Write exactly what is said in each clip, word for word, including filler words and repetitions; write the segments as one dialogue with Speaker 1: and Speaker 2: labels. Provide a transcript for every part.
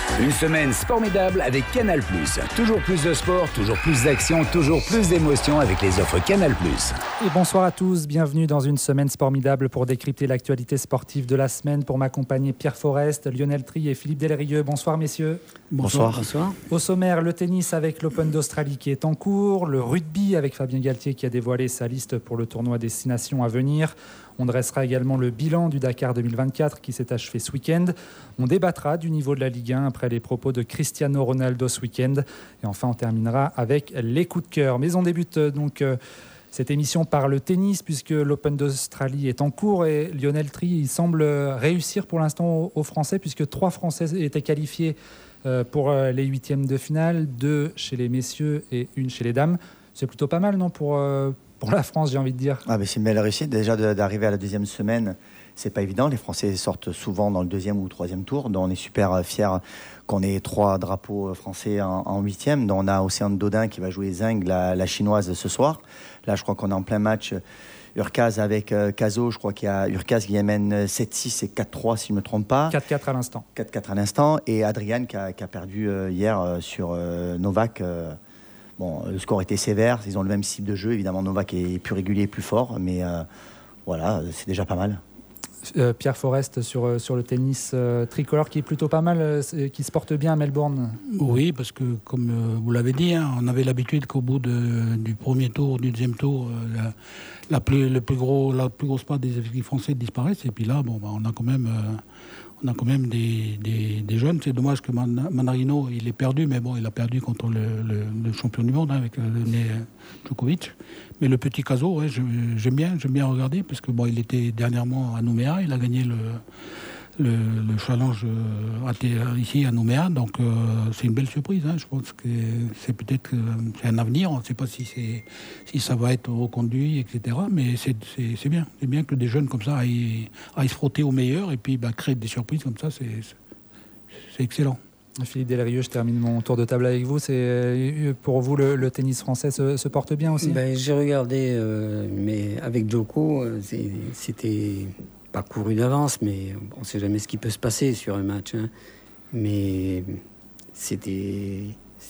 Speaker 1: Une semaine formidable avec Canal plus. Toujours plus de sport, toujours plus d'action, toujours plus d'émotions avec les offres Canal plus.
Speaker 2: Et bonsoir à tous, bienvenue dans une semaine formidable pour décrypter l'actualité sportive de la semaine. Pour m'accompagner, Pierre Forest, Lionel Trie et Philippe Delrieux. Bonsoir messieurs.
Speaker 3: Bonsoir.
Speaker 2: Bonsoir. Au sommaire, le tennis avec l'Open d'Australie qui est en cours, le rugby avec Fabien Galtier qui a dévoilé sa liste pour le tournoi des six nations à venir. On dressera également le bilan du Dakar deux mille vingt-quatre qui s'est achevé ce week-end. On débattra du niveau de la Ligue un après les propos de Cristiano Ronaldo ce week-end. Et enfin, on terminera avec les coups de cœur. Mais on débute donc euh, cette émission par le tennis puisque l'Open d'Australie est en cours et Lionel Trie il semble réussir pour l'instant aux, aux Français puisque trois Français étaient qualifiés euh, pour euh, les huitièmes de finale, deux chez les messieurs et une chez les dames. C'est plutôt pas mal, non, pour... Euh, Pour la France, j'ai envie de dire.
Speaker 3: Ah, mais c'est une belle réussite. Déjà de, d'arriver à la deuxième semaine, c'est pas évident. Les Français sortent souvent dans le deuxième ou troisième tour. Donc on est super fiers qu'on ait trois drapeaux français en, en huitième. Donc on a Océane Dodin qui va jouer Zheng, la, la chinoise, ce soir. Là, je crois qu'on est en plein match. Urkaz avec euh, Cazot, je crois qu'il y a Urkaz qui amène sept six et quatre trois, si je ne me trompe pas.
Speaker 2: quatre quatre à l'instant.
Speaker 3: quatre quatre à l'instant. Et Adrian qui a, qui a perdu euh, hier euh, sur euh, Novak. Euh, Bon, le score était sévère, ils ont le même type de jeu. Évidemment, Novak est plus régulier, plus fort, mais euh, voilà, c'est déjà pas mal.
Speaker 2: Euh, Pierre Forest sur, sur le tennis euh, tricolore qui est plutôt pas mal, euh, qui se porte bien à Melbourne.
Speaker 4: Oui, parce que comme euh, vous l'avez dit, hein, on avait l'habitude qu'au bout de, du premier tour, du deuxième tour, euh, la, la, plus, le plus gros, la plus grosse part des effectifs français disparaissent. Et puis là, bon, bah, on a quand même... Euh, On a quand même des, des, des jeunes. C'est dommage que Man- Manarino, il est perdu, mais bon, il a perdu contre le, le, le champion du monde, hein, avec le nez Djokovic. Mais le petit Cazot, ouais, je, j'aime bien, j'aime bien regarder, parce que bon, il était dernièrement à Nouméa, il a gagné le, le, le challenge euh, ici à Nouméa, donc euh, c'est une belle surprise. Hein. Je pense que c'est peut-être euh, c'est un avenir. On ne sait pas si, c'est, si ça va être reconduit, et cetera. Mais c'est, c'est, c'est bien. C'est bien que des jeunes comme ça aillent, aillent se frotter au meilleur et puis bah, créer des surprises comme ça, c'est, c'est excellent.
Speaker 2: Philippe Delrieux, je termine mon tour de table avec vous. C'est, pour vous, le, le tennis français se, se porte bien aussi ?
Speaker 5: Ben, j'ai regardé, euh, mais avec Djoko, c'est, c'était... pas couru d'avance, mais on ne sait jamais ce qui peut se passer sur un match. Hein. Mais c'était,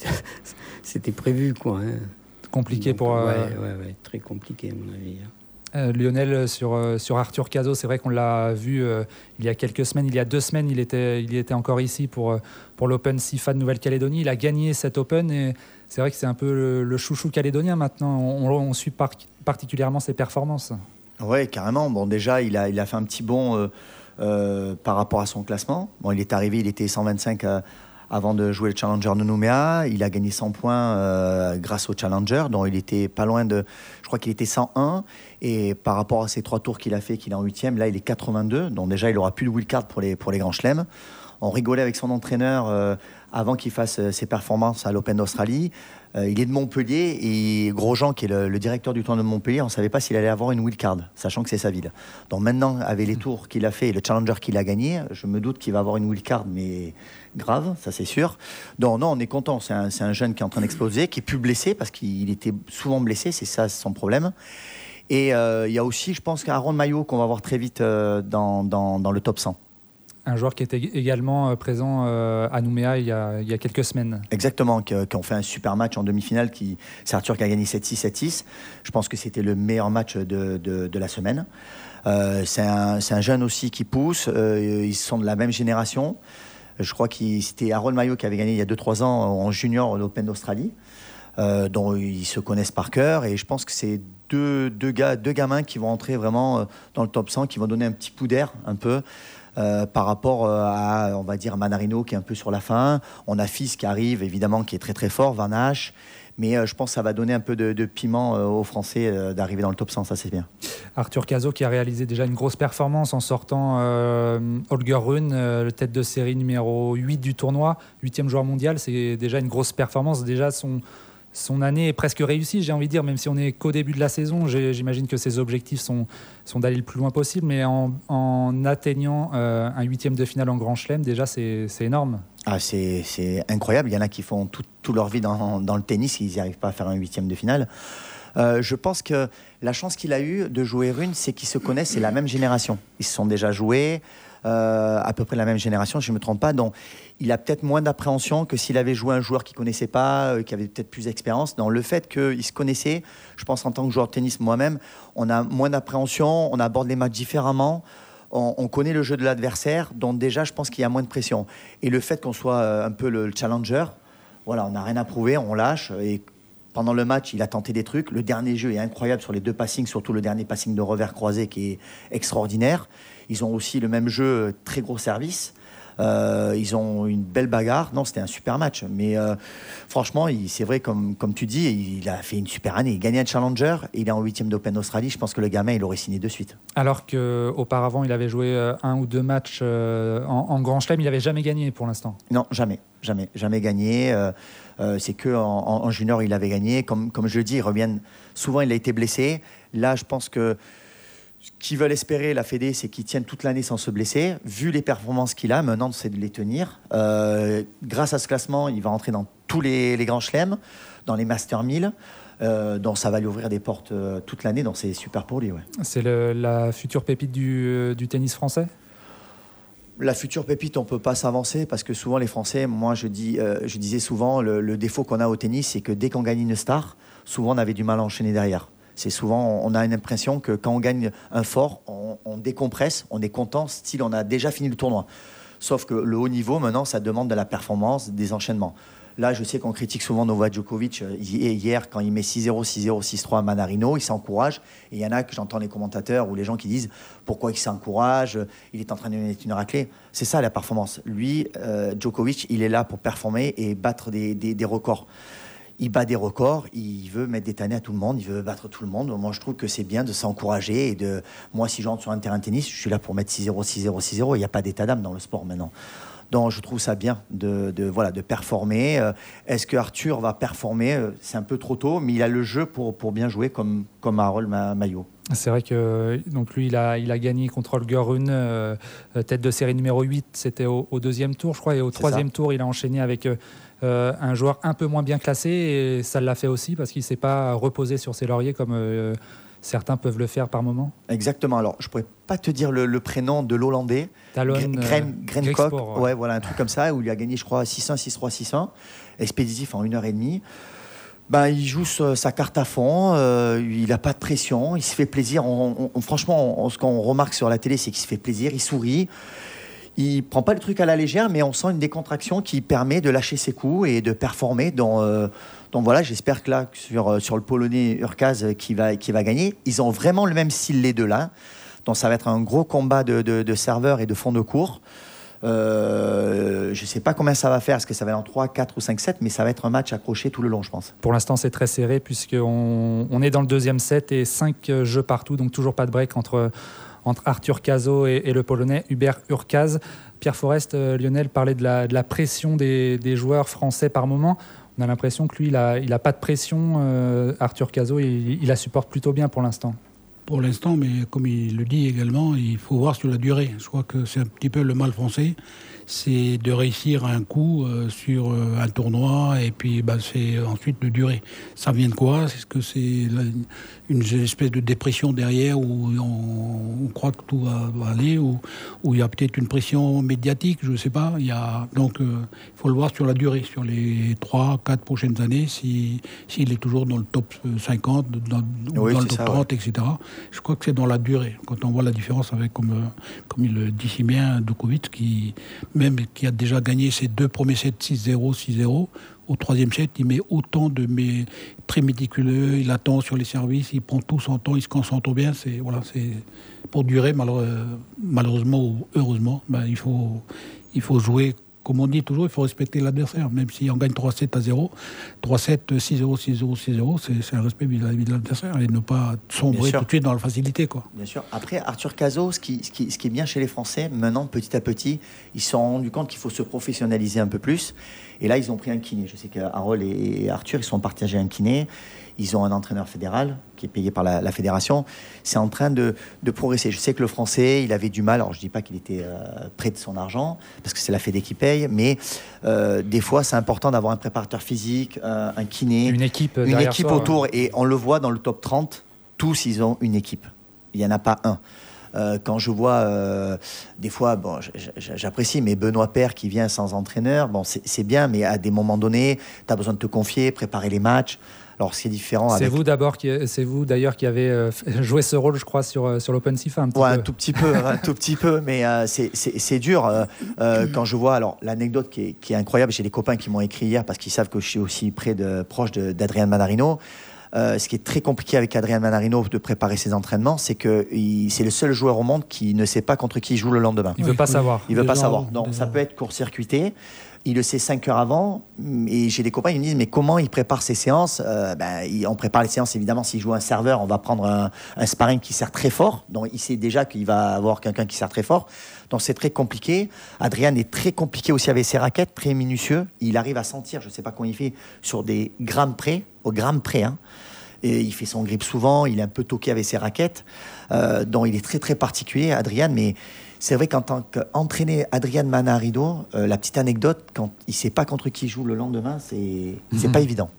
Speaker 5: c'était prévu, quoi. Hein.
Speaker 2: Compliqué. Donc, pour...
Speaker 5: Ouais,
Speaker 2: euh...
Speaker 5: ouais, ouais, très compliqué, à mon avis.
Speaker 2: Euh, Lionel, sur, euh, sur Arthur Cazot, c'est vrai qu'on l'a vu euh, il y a quelques semaines, il y a deux semaines, il était, il était encore ici pour, euh, pour l'Open SIFA de Nouvelle-Calédonie. Il a gagné cet Open et c'est vrai que c'est un peu le, le chouchou calédonien maintenant. On, on suit par, particulièrement ses performances.
Speaker 3: Oui, carrément. Bon, déjà, il a, il a fait un petit bond euh, euh, par rapport à son classement. Bon, il est arrivé, il était cent vingt-cinq euh, avant de jouer le Challenger de Nouméa. Il a gagné cent points euh, grâce au Challenger, dont il était pas loin de... Je crois qu'il était cent un. Et par rapport à ces trois tours qu'il a fait, qu'il est en huitième, là, il est quatre-vingt-deux. Donc déjà, il n'aura plus le wildcard pour les, pour les grands chelems. On rigolait avec son entraîneur euh, avant qu'il fasse euh, ses performances à l'Open d'Australie. Euh, il est de Montpellier et Grosjean, qui est le, le directeur du tournoi de Montpellier, on ne savait pas s'il allait avoir une wildcard, sachant que c'est sa ville. Donc maintenant, avec les tours qu'il a fait et le Challenger qu'il a gagné, je me doute qu'il va avoir une wildcard, mais grave, ça c'est sûr. Donc non, on est content. C'est un, c'est un jeune qui est en train d'exploser, qui est plus blessé, parce qu'il était souvent blessé, c'est ça son problème. Et euh, il y a aussi, je pense, Aaron Maillot qu'on va voir très vite euh, dans, dans, dans le top cent.
Speaker 2: Un joueur qui était également présent à Nouméa il y a, il y a quelques semaines.
Speaker 3: Exactement, qui, qui ont fait un super match en demi-finale. Qui, c'est Arthur qui a gagné sept six, sept six. Je pense que c'était le meilleur match de, de, de la semaine. Euh, c'est, un, c'est un jeune aussi qui pousse. Euh, ils sont de la même génération. Je crois que c'était Aaron Maillot qui avait gagné il y a deux trois ans en junior l'Open d'Australie, euh, dont ils se connaissent par cœur. Et je pense que c'est deux, deux, gars, deux gamins qui vont entrer vraiment dans le top cent, qui vont donner un petit coup d'air un peu. Euh, par rapport à, on va dire, Manarino qui est un peu sur la fin. On a Fils qui arrive, évidemment, qui est très très fort, Van Hache. Mais euh, je pense que ça va donner un peu de, de piment euh, aux Français euh, d'arriver dans le top cent, ça c'est bien.
Speaker 2: Arthur Cazot qui a réalisé déjà une grosse performance en sortant euh, Holger Rune, euh, le tête de série numéro huit du tournoi, huitième joueur mondial. C'est déjà une grosse performance. Déjà son... Son année est presque réussie, j'ai envie de dire, même si on n'est qu'au début de la saison. J'imagine que ses objectifs sont, sont d'aller le plus loin possible, mais en, en atteignant euh, un huitième de finale en Grand Chelem, déjà, c'est, c'est énorme.
Speaker 3: Ah, c'est, c'est incroyable. Il y en a qui font tout, toute leur vie dans, dans le tennis, ils n'y arrivent pas à faire un huitième de finale. Euh, je pense que la chance qu'il a eue de jouer Rune, c'est qu'ils se connaissent, c'est la même génération. Ils se sont déjà joués, euh, à peu près la même génération, si je ne me trompe pas. Donc, il a peut-être moins d'appréhension que s'il avait joué un joueur qu'il ne connaissait pas, euh, qui avait peut-être plus d'expérience. Dans le fait qu'ils se connaissaient, je pense en tant que joueur de tennis moi-même, on a moins d'appréhension, on aborde les matchs différemment. On, on connaît le jeu de l'adversaire, donc déjà, je pense qu'il y a moins de pression. Et le fait qu'on soit euh, un peu le, le challenger, voilà, on n'a rien à prouver, on lâche. Et pendant le match, il a tenté des trucs. Le dernier jeu est incroyable sur les deux passings, surtout le dernier passing de revers croisé qui est extraordinaire. Ils ont aussi le même jeu, très gros service. Euh, ils ont une belle bagarre. Non, c'était un super match. Mais euh, franchement, il, c'est vrai, comme, comme tu dis, il a fait une super année. Il gagnait un challenger et il est en huitième d'Open d'Australie. Je pense que le gamin, il aurait signé de suite.
Speaker 2: Alors qu'auparavant, il avait joué un ou deux matchs en, en Grand Chelem. Il n'avait jamais gagné pour l'instant.
Speaker 3: Non, jamais. Jamais, jamais gagné. Euh, euh, c'est qu'en en, en junior, il avait gagné. Comme, comme je le dis, ils reviennent. Souvent, il a été blessé. Là, je pense que ce qu'ils veulent espérer, la Fédé, c'est qu'il tienne toute l'année sans se blesser. Vu les performances qu'il a, maintenant, c'est de les tenir. Euh, grâce à ce classement, il va rentrer dans tous les, les grands chelems, dans les Master mille. Euh, donc ça va lui ouvrir des portes euh, toute l'année. Donc c'est super pour lui. Ouais.
Speaker 2: C'est le, la future pépite du, du tennis français ?
Speaker 3: La future pépite, on ne peut pas s'avancer parce que souvent les Français, moi je, dis, euh, je disais souvent, le, le défaut qu'on a au tennis, c'est que dès qu'on gagne une star, souvent on avait du mal à enchaîner derrière. C'est souvent, on a une impression que quand on gagne un fort, on, on décompresse, on est content, style on a déjà fini le tournoi. Sauf que le haut niveau, maintenant, ça demande de la performance, des enchaînements. Là, je sais qu'on critique souvent Novak Djokovic. Hier, quand il met six zéro, six zéro, six trois à Manarino, il s'encourage. Et il y en a que j'entends les commentateurs ou les gens qui disent pourquoi il s'encourage, il est en train de mettre une raclée. C'est ça la performance. Lui, euh, Djokovic, il est là pour performer et battre des, des, des records. Il bat des records, il veut mettre des tannés à tout le monde, il veut battre tout le monde. Moi, je trouve que c'est bien de s'encourager. Et de... Moi, si j'entre sur un terrain de tennis, je suis là pour mettre six zéro, six zéro, six zéro. Il n'y a pas d'état d'âme dans le sport maintenant. Donc, je trouve ça bien de, de, voilà, de performer. Euh, est-ce que Arthur va performer ? C'est un peu trop tôt, mais il a le jeu pour, pour bien jouer comme, comme Harold Maillot.
Speaker 2: C'est vrai que donc lui, il a, il a gagné contre Holger Rune, euh, tête de série numéro huit. C'était au, au deuxième tour, je crois. Et au C'est troisième ça. tour, il a enchaîné avec euh, un joueur un peu moins bien classé. Et ça l'a fait aussi parce qu'il ne s'est pas reposé sur ses lauriers comme... Euh, certains peuvent le faire par moment. Exactement. Alors, je ne pourrais pas te dire le, le prénom de l'Hollandais. Talon Grencock. Ouais. ouais, voilà, un truc comme ça, où il a gagné, je crois, six un, six trois, six un. Expéditif en une heure et demie. Ben, il joue sa carte à fond, euh, il n'a pas de pression, il se fait plaisir. On, on, franchement, on, ce qu'on remarque sur la télé, c'est qu'il se fait plaisir, il sourit. Il ne prend pas le truc à la légère, mais on sent une décontraction qui permet de lâcher ses coups et de performer dans... Euh, Donc voilà, j'espère que là, sur, sur le Polonais Urkaz qui va, qui va gagner, ils ont vraiment le même style les deux là. Donc ça va être un gros combat de, de, de serveurs et de fond de cours. Euh, je ne sais pas combien ça va faire, est-ce que ça va être en trois, quatre ou cinq sets, mais ça va être un match accroché tout le long, je pense. Pour l'instant, c'est très serré puisqu'on on est dans le deuxième set et cinq jeux partout, donc toujours pas de break entre, entre Arthur Cazaux et, et le Polonais Hubert Urkaz. Pierre Forest, euh, Lionel parlait de la, de la pression des, des joueurs français par moment. On a l'impression que lui, il n'a il a pas de pression. Euh, Arthur Cazaux, il, il la supporte plutôt bien pour l'instant. Pour l'instant, mais comme il le dit également, il faut voir sur la durée. Je crois que c'est un petit peu le mal français, c'est de réussir un coup euh, sur euh, un tournoi et puis bah, c'est ensuite de durer. Ça vient de quoi ? Est-ce que c'est la, une espèce de dépression derrière où on, on croit que tout va, va aller, ou où il y a peut-être une pression médiatique, je ne sais pas. Il y a, donc il euh, faut le voir sur la durée, sur les trois quatre prochaines années, si, s'il est toujours dans le top cinquante, dans, oui, dans le top ça, trente, ouais. et cetera. Je crois que c'est dans la durée. Quand on voit la différence avec, comme, comme il le dit si bien, Djokovic, qui, même qui a déjà gagné ses deux premiers sets six zéro, six zéro, au troisième set, il met autant de... Mais très méticuleux, il attend sur les services, il prend tout son temps, il se concentre bien. C'est, voilà, c'est, pour durer, malheureusement ou heureusement, ben, il, faut, il faut jouer... Comme on dit toujours, il faut respecter l'adversaire. Même si on gagne trois sept à zéro, trois sept, six zéro, six zéro, six zéro, c'est, c'est un respect vis-à-vis de l'adversaire et ne pas sombrer tout de suite dans la facilité, quoi. Bien sûr. Après, Arthur Cazaux, ce qui, ce, qui, ce qui est bien chez les Français, maintenant, petit à petit, ils se sont rendus compte qu'il faut se professionnaliser un peu plus. Et là, ils ont pris un kiné. Je sais qu'Harold et Arthur, ils sont partagés un kiné.
Speaker 3: ils ont un entraîneur fédéral qui est payé par la, la fédération. C'est en train de, de progresser. Je sais que le Français, il avait du mal. Alors, je ne dis pas qu'il était euh, près de son argent, parce que c'est la Fédé qui paye, mais euh, des fois, c'est important d'avoir un préparateur physique, euh, un kiné.
Speaker 2: Une équipe
Speaker 3: Une équipe
Speaker 2: soi,
Speaker 3: autour.
Speaker 2: ouais.
Speaker 3: Et on le voit dans le top trente, tous, ils ont une équipe. Il n'y en a pas un. Euh, quand je vois, euh, des fois, bon, j'apprécie, mais Benoît Paire qui vient sans entraîneur, bon, c'est, c'est bien, mais à des moments donnés, tu as besoin de te confier, préparer les matchs. Alors, c'est différent.
Speaker 2: C'est
Speaker 3: avec...
Speaker 2: vous d'abord, qui, c'est vous d'ailleurs qui avez euh, joué ce rôle, je crois, sur, sur l'Open SIFA un petit
Speaker 3: ouais,
Speaker 2: peu.
Speaker 3: un tout petit peu, un tout petit peu, mais euh, c'est, c'est, c'est dur. Euh, euh, quand je vois, alors, l'anecdote qui est, qui est incroyable, j'ai des copains qui m'ont écrit hier parce qu'ils savent que je suis aussi près de, proche de, d'Adrian Manarino. Euh, ce qui est très compliqué avec Adrian Manarino de préparer ses entraînements, c'est que il, c'est le seul joueur au monde qui ne sait pas contre qui il joue le lendemain.
Speaker 2: Il ne veut pas savoir.
Speaker 3: Il ne veut
Speaker 4: Déjà,
Speaker 3: pas savoir. Donc
Speaker 4: déjà.
Speaker 3: ça peut être court-circuité. Il le sait cinq heures avant. Et j'ai des copains qui me disent mais comment il prépare ses séances euh, ben, il, On prépare les séances évidemment. S'il joue un serveur, on va prendre un, un sparring qui sert très fort. Donc il sait déjà qu'il va avoir quelqu'un qui sert très fort. Donc c'est très compliqué. Adrien est très compliqué aussi avec ses raquettes, très minutieux. Il arrive à sentir, je ne sais pas comment il fait, sur des grammes près, au gramme près. Hein. Et il fait son grip souvent, il est un peu toqué avec ses raquettes, euh, donc il est très très particulier, Adrian. Mais c'est vrai qu'en tant qu'entraîner Adrian Manarino, euh, la petite anecdote, quand il ne sait pas contre qui il joue le lendemain, c'est, mm-hmm. c'est pas évident.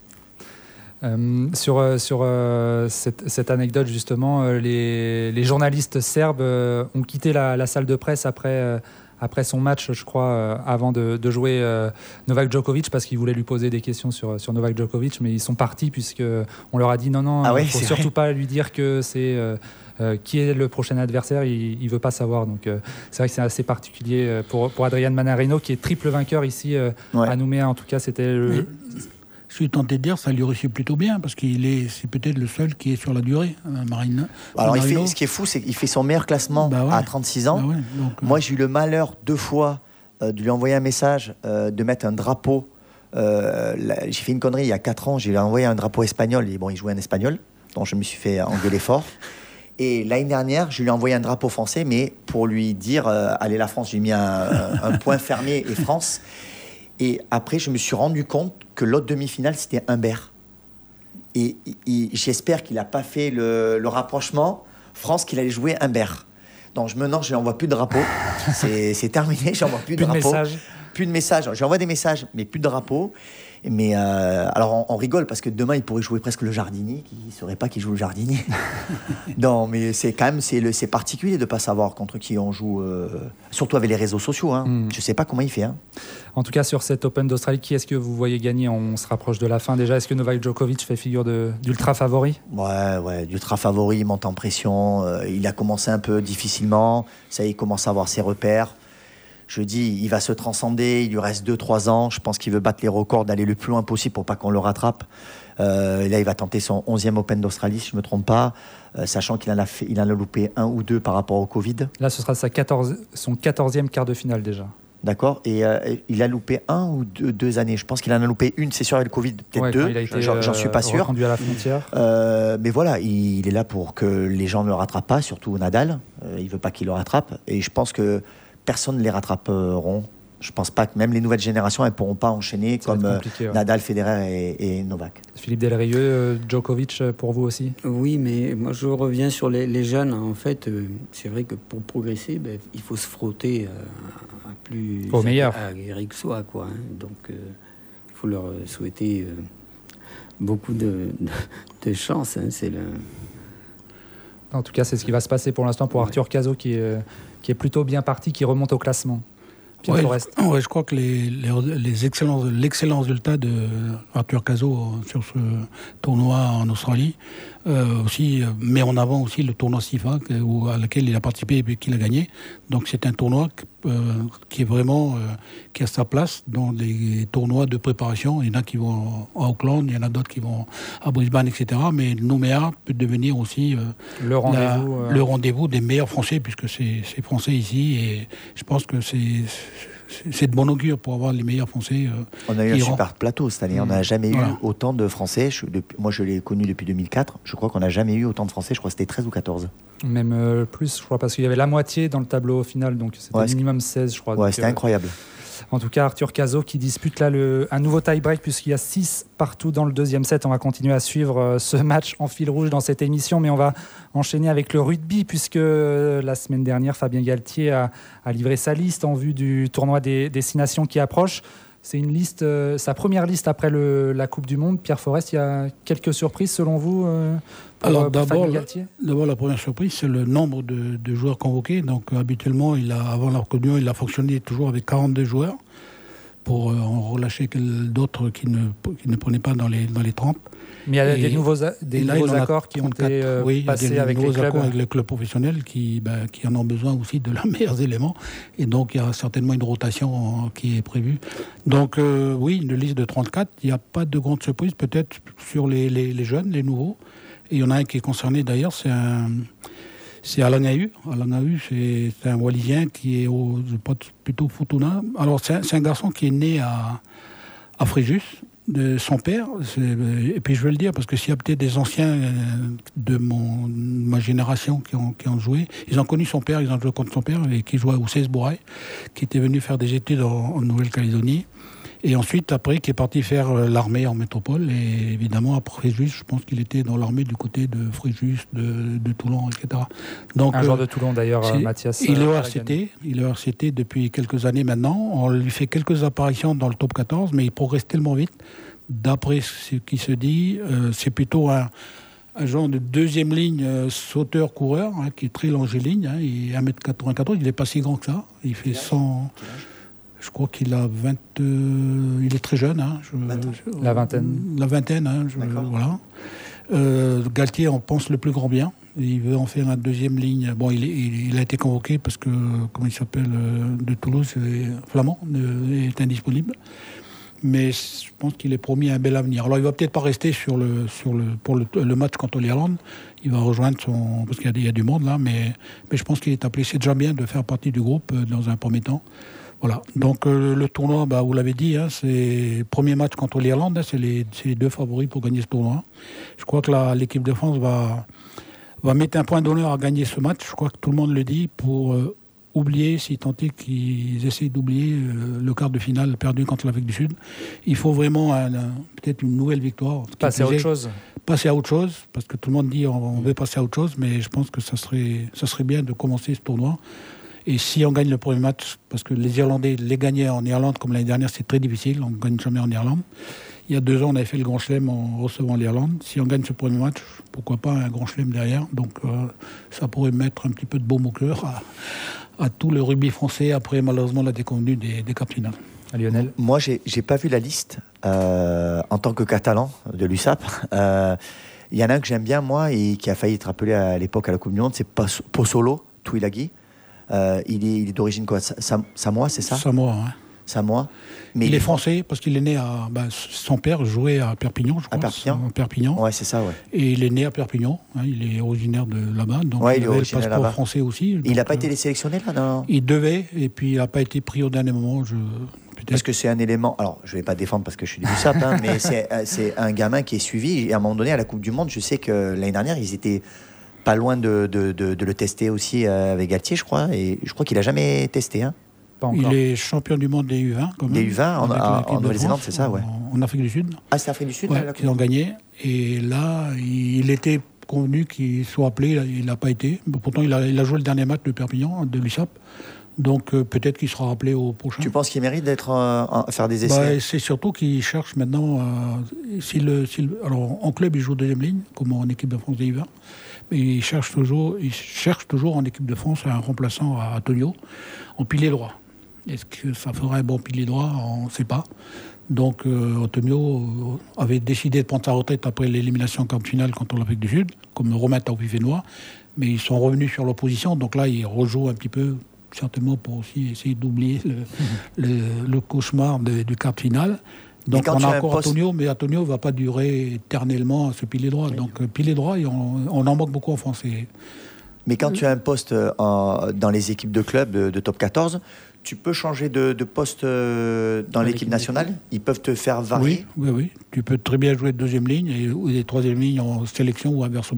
Speaker 2: Euh, sur euh, sur euh, cette, cette anecdote justement, euh, les, les journalistes serbes euh, ont quitté la, la salle de presse après... Euh, après son match, je crois, euh, avant de, de jouer euh, Novak Djokovic, parce qu'ils voulaient lui poser des questions sur, sur Novak Djokovic, mais ils sont partis puisqu'on leur a dit non, non,
Speaker 3: ah
Speaker 2: il
Speaker 3: ouais,
Speaker 2: ne faut surtout vrai. pas lui dire que c'est euh, euh, qui est le prochain adversaire, il ne veut pas savoir. Donc euh, c'est vrai que c'est assez particulier pour, pour Adrian Manarino, qui est triple vainqueur ici euh, ouais. à Nouméa. En tout cas, c'était le...
Speaker 4: Oui. Je suis tenté de dire ça lui réussit plutôt bien parce qu'il est, c'est peut-être le seul qui est sur la durée, Marina.
Speaker 3: Alors il fait, ce qui est fou, c'est qu'il fait son meilleur classement bah ouais. à trente-six ans. Bah ouais, donc, Moi, euh... j'ai eu le malheur deux fois euh, de lui envoyer un message, euh, de mettre un drapeau. Euh, là, j'ai fait une connerie il y a quatre ans, j'ai envoyé un drapeau espagnol. Et bon, il jouait en espagnol, donc je me suis fait engueuler fort. Et l'année dernière, je lui ai envoyé un drapeau français, mais pour lui dire euh, allez la France, j'ai mis un, un point fermé et France. Et après, je me suis rendu compte que l'autre demi-finale, c'était Humbert. Et, et j'espère qu'il n'a pas fait le, le rapprochement France qu'il allait jouer Humbert. Donc je me non, je n'envoie plus de drapeau. C'est, c'est terminé, je n'envoie plus,
Speaker 2: plus
Speaker 3: de drapeau.
Speaker 2: De messages.
Speaker 3: Plus de messages. J'envoie des messages, mais plus de drapeau. Mais euh, alors on, on rigole parce que demain il pourrait jouer presque le jardinier, qui ne saurait pas qu'il joue le jardinier. Non, mais c'est quand même c'est, le, c'est particulier de ne pas savoir contre qui on joue, euh, surtout avec les réseaux sociaux. Hein. Mm. Je ne sais pas comment il fait. Hein.
Speaker 2: En tout cas, sur cet Open d'Australie, qui est-ce que vous voyez gagner ? On se rapproche de la fin déjà. Est-ce que Novak Djokovic fait figure de, d'ultra favori ?
Speaker 3: Ouais, ouais, d'ultra favori, il monte en pression. Euh, il a commencé un peu difficilement. Ça, il commence à avoir ses repères. Je dis, il va se transcender, il lui reste deux trois ans. Je pense qu'il veut battre les records, d'aller le plus loin possible pour pas qu'on le rattrape. Euh, là, il va tenter son onzième Open d'Australie, si je ne me trompe pas, euh, sachant qu'il en a, fait, il en a loupé un ou deux par rapport au Covid.
Speaker 2: Là, ce sera sa quatorze, son quatorzième quart de finale déjà.
Speaker 3: D'accord. Et euh, il a loupé un ou deux, deux années. Je pense qu'il en a loupé une, c'est sûr, avec le Covid, peut-être
Speaker 2: ouais,
Speaker 3: deux.
Speaker 2: Il a été,
Speaker 3: j'en, j'en suis pas sûr.
Speaker 2: Reconduit à la frontière.
Speaker 3: Euh, mais voilà, il, il est là pour que les gens ne le rattrapent pas, surtout Nadal. Euh, il ne veut pas qu'il le rattrape. Et je pense que personne ne les rattraperont. Je ne pense pas que même les nouvelles générations, elles ne pourront pas enchaîner ça comme ouais. Nadal, Federer et, et Novak.
Speaker 2: Philippe Delrieux, euh, Djokovic pour vous aussi ?
Speaker 5: Oui, mais moi je reviens sur les, les jeunes. En fait, euh, c'est vrai que pour progresser, ben, il faut se frotter à, à plus...
Speaker 2: Au meilleur.
Speaker 5: À Eric Soa, quoi. Hein. Donc, il euh, faut leur souhaiter euh, beaucoup de, de, de chance. Hein. C'est le...
Speaker 2: En tout cas, c'est ce qui va se passer pour l'instant pour ouais. Arthur Cazaux qui est, qui est plutôt bien parti, qui remonte au classement.
Speaker 4: Ouais, je, ouais, je crois que les, les, les excellents, l'excellent résultat de Arthur Cazaux sur ce tournoi en Australie euh, aussi met en avant aussi le tournoi SIFA où, à laquelle il a participé et qu'il a gagné. Donc c'est un tournoi euh, qui est vraiment euh, qui a sa place dans les tournois de préparation. Il y en a qui vont à Auckland, il y en a d'autres qui vont à Brisbane, et cetera. Mais Nouméa peut devenir aussi euh,
Speaker 2: le, rendez-vous,
Speaker 4: la,
Speaker 2: euh...
Speaker 4: le rendez-vous des meilleurs Français puisque c'est, c'est Français ici et je pense que c'est c'est de bon augure pour avoir les meilleurs Français. Euh,
Speaker 3: on a eu un super plateau cette année. Mmh. On n'a jamais voilà. eu autant de Français. Je, depuis, moi, je l'ai connu depuis deux mille quatre. Je crois qu'on n'a jamais eu autant de Français. Je crois que c'était treize ou quatorze.
Speaker 2: Même euh, plus, je crois, parce qu'il y avait la moitié dans le tableau final. Donc, c'était ouais, minimum seize, je crois.
Speaker 3: Ouais,
Speaker 2: donc,
Speaker 3: c'était euh, incroyable.
Speaker 2: En tout cas, Arthur Cazot qui dispute là le, un nouveau tie-break puisqu'il y a six partout dans le deuxième set. On va continuer à suivre euh, ce match en fil rouge dans cette émission, mais on va enchaîner avec le rugby puisque euh, la semaine dernière, Fabien Galtier a, a livré sa liste en vue du tournoi des, des Six Nations qui approche. C'est une liste, euh, sa première liste après le, la Coupe du Monde. Pierre Forest, il y a quelques surprises selon vous euh, pour,
Speaker 4: Alors
Speaker 2: pour
Speaker 4: d'abord,
Speaker 2: Fabien Galtier ?
Speaker 4: d'abord, la première surprise, c'est le nombre de, de joueurs convoqués. Donc habituellement, il a, avant la Coupe du Monde, il a fonctionné toujours avec quarante-deux joueurs pour euh, en relâcher d'autres qui ne, qui ne prenaient pas dans les, dans les trente.
Speaker 2: Mais il y a
Speaker 4: et,
Speaker 2: des nouveaux, a, des
Speaker 4: là,
Speaker 2: nouveaux accords qui ont été euh,
Speaker 4: oui,
Speaker 2: passés
Speaker 4: il y a des
Speaker 2: avec
Speaker 4: nouveaux
Speaker 2: les clubs.
Speaker 4: accords avec les clubs professionnels qui, ben, qui en ont besoin aussi de leurs meilleurs éléments. Et donc, il y a certainement une rotation qui est prévue. Donc, euh, oui, une liste de trente-quatre. Il n'y a pas de grande surprise, peut-être sur les, les, les jeunes, les nouveaux. Et il y en a un qui est concerné d'ailleurs, c'est un... C'est Alain Ahu. Alain Ahu, c'est, c'est un Wallisien qui est au, je pense, plutôt Futuna. Alors, c'est un, c'est un garçon qui est né à, à Fréjus, de son père. C'est, et puis, je veux le dire, parce que s'il y a peut-être des anciens de, mon, de ma génération qui ont, qui ont joué, ils ont connu son père, ils ont joué contre son père, et qui jouait au C S Bourail, qui était venu faire des études en, en Nouvelle-Calédonie. Et ensuite, après, qui est parti faire l'armée en métropole. Et évidemment, après Fréjus, je pense qu'il était dans l'armée du côté de Fréjus, de, de Toulon, et cetera. Donc,
Speaker 2: un joueur
Speaker 4: euh,
Speaker 2: de Toulon, d'ailleurs,
Speaker 4: c'est,
Speaker 2: Mathias.
Speaker 4: Il est au
Speaker 2: euh,
Speaker 4: R C T. Il est au R C T depuis quelques années maintenant. On lui fait quelques apparitions dans le top quatorze, mais il progresse tellement vite. D'après ce qui se dit, euh, c'est plutôt un, un genre de deuxième ligne euh, sauteur-coureur, hein, qui est très longiligne. Hein, il est un mètre quatre-vingt-quatorze, il n'est pas si grand que ça. Il fait cent... Je crois qu'il a vingt... Euh, il est très jeune. Hein, je, je,
Speaker 2: la vingtaine.
Speaker 4: La vingtaine, hein, je, voilà. Euh, Galtier en pense le plus grand bien. Il veut en faire un deuxième ligne. Bon, il, est, il, il a été convoqué parce que, comment il s'appelle, euh, de Toulouse, Flamand, euh, est indisponible. Mais je pense qu'il est promis un bel avenir. Alors, il ne va peut-être pas rester sur le, sur le, pour le, le match contre l'Irlande. Il va rejoindre son... Parce qu'il y a, il y a du monde là, mais, mais je pense qu'il est appelé. C'est déjà bien de faire partie du groupe euh, dans un premier temps. Voilà. Donc, euh, le tournoi, bah, vous l'avez dit, hein, c'est le premier match contre l'Irlande. Hein, c'est, les, c'est les deux favoris pour gagner ce tournoi. Je crois que la, l'équipe de France va, va mettre un point d'honneur à gagner ce match. Je crois que tout le monde le dit pour... Euh, oublier, si tant est qu'ils essayent d'oublier euh, le quart de finale perdu contre l'Afrique du Sud. Il faut vraiment un, un, peut-être une nouvelle victoire.
Speaker 2: Passer à autre chose.
Speaker 4: Passer à autre chose, parce que tout le monde dit on, on veut passer à autre chose, mais je pense que ça serait, ça serait bien de commencer ce tournoi. Et si on gagne le premier match, parce que les Irlandais les gagnaient en Irlande comme l'année dernière, c'est très difficile, on ne gagne jamais en Irlande. Il y a deux ans, on avait fait le Grand Chelem en recevant l'Irlande. Si on gagne ce premier match, pourquoi pas un Grand Chelem derrière. Donc euh, ça pourrait mettre un petit peu de baume au cœur à, à tout le rugby français après malheureusement la déconvenue des, des quarts finales.
Speaker 2: Lionel ?
Speaker 3: Moi, j'ai, j'ai pas vu la liste euh, en tant que Catalan de l'U S A P. Euh, il y en a un que j'aime bien, moi, et qui a failli être appelé à l'époque à la Coupe du Monde, c'est Pozzolo Tuilagi. Euh, il, est, il est d'origine quoi, Sam, Samoa, c'est ça ?
Speaker 4: Samoa, hein.
Speaker 3: Samoa. Mais
Speaker 4: il, il est
Speaker 3: est
Speaker 4: français parce qu'il est né à... Ben, son père jouait à Perpignan, je crois.
Speaker 3: À Perpignan.
Speaker 4: À Perpignan.
Speaker 3: Ouais, c'est ça, ouais.
Speaker 4: Et il est né à Perpignan. Hein, il est originaire de là-bas. Donc
Speaker 3: ouais,
Speaker 4: il,
Speaker 3: il est
Speaker 4: avait
Speaker 3: originaire
Speaker 4: le passeport
Speaker 3: là-bas.
Speaker 4: français aussi.
Speaker 3: Il n'a pas
Speaker 4: euh,
Speaker 3: été sélectionné là non
Speaker 4: Il devait, et puis il n'a pas été pris au dernier moment. Je...
Speaker 3: Parce que c'est un élément... Alors, je ne vais pas défendre parce que je suis du U S A P, hein, mais c'est, c'est un gamin qui est suivi. Et à un moment donné, à la Coupe du Monde, je sais que l'année dernière, ils étaient pas loin de, de, de, de le tester aussi avec Galtier, je crois. Et je crois qu'il n'a jamais testé. Hein.
Speaker 2: Pas encore.
Speaker 4: Il est champion du monde des U vingt, quand même.
Speaker 3: Des U vingt en, en, en Nouvelle-Zélande, c'est ça, ouais.
Speaker 4: En, en Afrique du Sud.
Speaker 3: Ah, c'est Afrique du Sud,
Speaker 4: ouais,
Speaker 3: là,
Speaker 4: qu'ils ont gagné. Et là, il était convenu qu'il soit appelé. Il n'a pas été. Mais pourtant, il a, il a joué le dernier match de Perpignan, de l'U S A P. Donc euh, peut-être qu'il sera rappelé au prochain.
Speaker 3: Tu penses qu'il mérite d'être euh, à faire des essais ?
Speaker 4: Bah, c'est surtout qu'il cherche maintenant. Euh, si le, si le, alors en club, il joue deuxième ligne, comme en équipe de France des U vingt. Mais il cherche toujours, il cherche toujours en équipe de France un remplaçant à Antonio en pilier droit. Est-ce que ça fera un bon pilier droit ? On ne sait pas. Donc euh, Antonio avait décidé de prendre sa retraite après l'élimination en quart de finale contre l'Afrique du Sud, comme Romain Taufifénois. Mais ils sont revenus sur l'opposition, donc là, il rejoue un petit peu, certainement pour aussi essayer d'oublier le, le, le cauchemar de, du quart de finale. Donc on a encore poste... Antonio, mais Antonio ne va pas durer éternellement à ce pilier droit. Oui. Donc pilier droit, on, on en manque beaucoup en France. Et...
Speaker 3: Mais quand tu as un poste euh, dans les équipes de club de, de top quatorze, tu peux changer de, de poste euh, dans, dans l'équipe, l'équipe nationale ? Ils peuvent te faire varier ?
Speaker 4: Oui, oui, oui. Tu peux très bien jouer de deuxième ligne et, ou des troisième lignes en sélection ou inversement.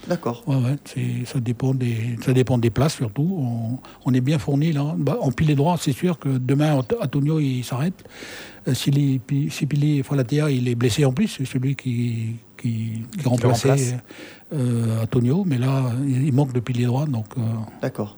Speaker 3: D'accord.
Speaker 4: Ouais, ouais, c'est, ça, dépend des, ça dépend des places surtout. On, on est bien fourni là. Bah, en pilier droit, c'est sûr que demain, Antonio, il s'arrête. Euh, Sili, Sipili Falatea, il est blessé en plus. C'est celui qui, qui, qui remplaçait euh, Antonio. Mais là, il manque de pilier droit. Donc, euh,
Speaker 3: D'accord.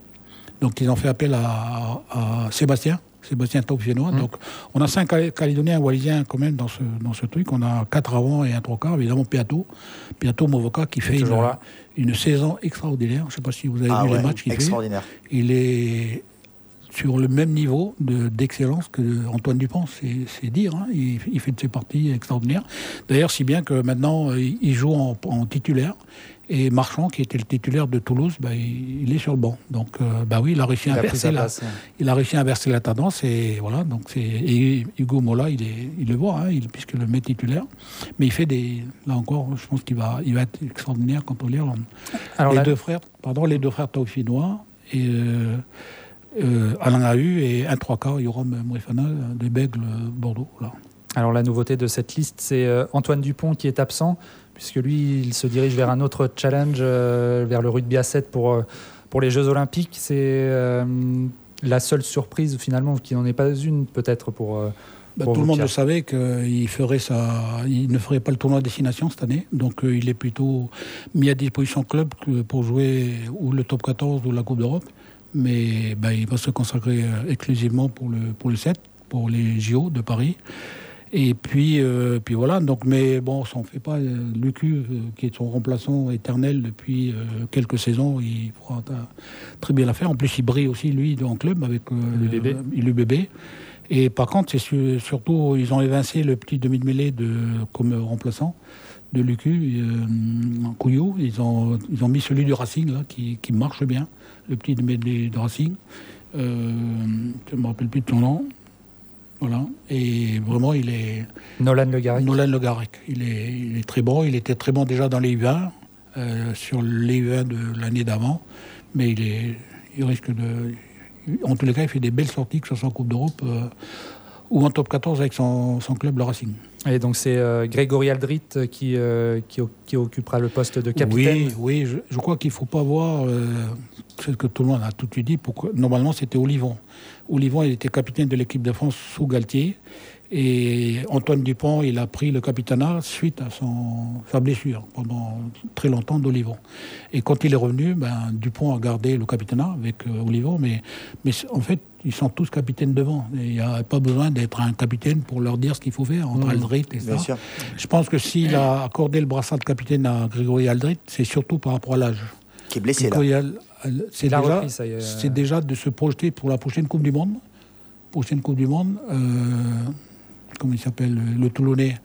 Speaker 4: Donc, ils ont fait appel à, à Sébastien. Sébastien Tauffienois. Mmh. Donc, on a cinq Calédoniens, Wallisiens quand même dans ce, dans ce truc. On a quatre avant et un trois quarts. Évidemment, Piato. Piato Movoka qui fait une, une saison extraordinaire. Je ne sais pas si vous avez ah vu ouais, les matchs qu'il
Speaker 3: extraordinaire.
Speaker 4: fait. Il est sur le même niveau de, d'excellence que Antoine Dupont, c'est, c'est dire. Hein. Il, il fait de ses parties extraordinaires. D'ailleurs, si bien que maintenant, il joue en, en titulaire. Et Marchand, qui était le titulaire de Toulouse, bah, il, il est sur le banc. Donc, euh, bah oui, il a réussi à inverser la, place, ouais. il a réussi à inverser la tendance. Et voilà. Donc c'est et Hugo Mola, il est, il le voit, hein, il, puisque le met titulaire. Mais il fait des, là encore, je pense qu'il va, il va être extraordinaire quand on l'Irlande. Alors les là, deux frères, pardon, les deux frères Tauffienois et euh, euh, Alain Ahu et un trois quarts, Yoram Mouefana, des Bègles Bordeaux. Là.
Speaker 2: Alors la nouveauté de cette liste, c'est Antoine Dupont qui est absent, puisque lui, il se dirige vers un autre challenge, euh, vers le rugby à sept pour, euh, pour les Jeux Olympiques. C'est euh, la seule surprise, finalement, qui n'en est pas une, peut-être, pour, euh,
Speaker 4: bah,
Speaker 2: pour
Speaker 4: tout
Speaker 2: vous,
Speaker 4: le monde
Speaker 2: Pierre.
Speaker 4: le savait qu'il ferait sa... il ne ferait pas le tournoi destination cette année. Donc, euh, il est plutôt mis à disposition club pour jouer ou le top quatorze ou la Coupe d'Europe. Mais bah, il va se consacrer exclusivement pour le, pour le sept, pour les J O de Paris. Et puis, euh, puis voilà, donc, mais bon, ça n'en fait pas. Euh, Lucu, euh, qui est son remplaçant éternel depuis euh, quelques saisons, il fera très bien l'affaire. En plus, il brille aussi, lui, en club avec euh, l'U B B. Et par contre, c'est su- surtout, ils ont évincé le petit demi-de-mêlée de, comme remplaçant de Lucu, euh, Couillou. Ils ont, ils ont mis celui du Racing, là, qui, qui marche bien, le petit demi-de-mêlée de Racing. Euh, je ne me rappelle plus de son nom. Voilà, et vraiment il est...
Speaker 2: Nolan Le Garrec.
Speaker 4: Nolan Le Garrec, il est, il est très bon, il était très bon déjà dans les U un, euh, sur les U un de l'année d'avant, mais il, est, il risque de... En tous les cas, il fait des belles sorties, que ce soit en Coupe d'Europe euh, ou en top quatorze avec son, son club, le Racing.
Speaker 2: Et donc c'est euh, Grégory Aldrit qui, euh, qui, qui occupera le poste de capitaine.
Speaker 4: Oui, oui je, je crois qu'il ne faut pas voir, euh, c'est ce que tout le monde a tout de suite dit, pourquoi, normalement c'était Olivon. Olivon, il était capitaine de l'équipe de France sous Galtier. Et Antoine Dupont, il a pris le capitanat suite à son, sa blessure pendant très longtemps d'Olivon. Et quand il est revenu, ben, Dupont a gardé le capitanat avec euh, Olivon. Mais, mais en fait, ils sont tous capitaines devant. Il n'y a pas besoin d'être un capitaine pour leur dire ce qu'il faut faire entre mmh. Aldrit et ça. Bien sûr. Je pense que s'il a accordé le brassard de capitaine à Grégory Aldrit, c'est surtout par rapport à l'âge.
Speaker 3: Qui est blessé
Speaker 4: Grégory
Speaker 3: là.
Speaker 4: Al, c'est, déjà, repris, ça y est. c'est déjà de se projeter pour la prochaine Coupe du Monde. Prochaine Coupe du Monde. Euh, comment il s'appelle, le Toulonnais.